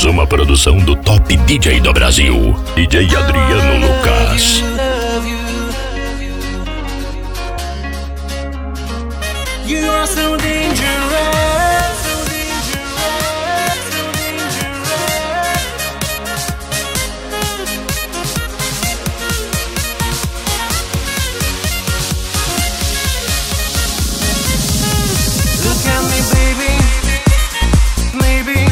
uma produção do Top DJ do Brasil, DJ Adriano Lucas. You are so dangerous, Look at me, baby, maybe.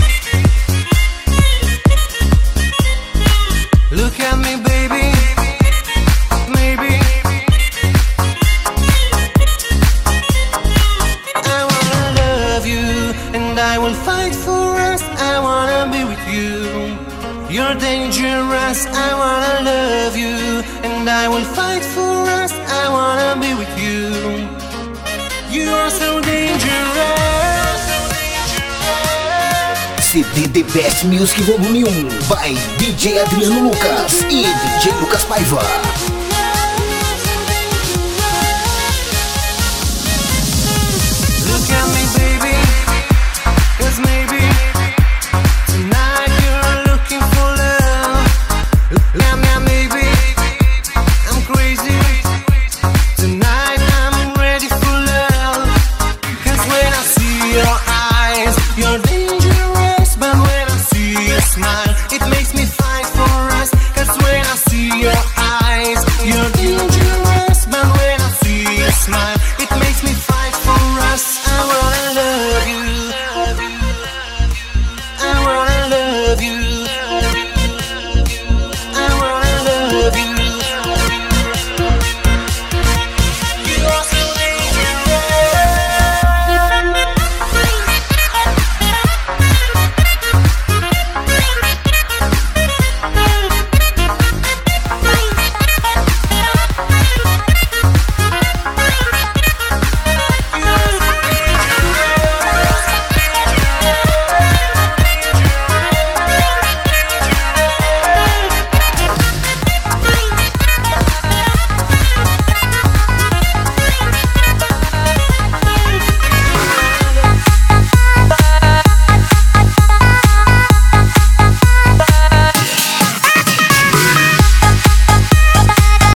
Look at me, baby, maybe. I wanna love you, and I will fight for us. I wanna be with you. You're dangerous. I wanna love you, and I will fight for us. I wanna be with you. You are so dangerous. CD The Best Music Volume 1 by DJ Adriano Lucas e DJ Lucas Paiva.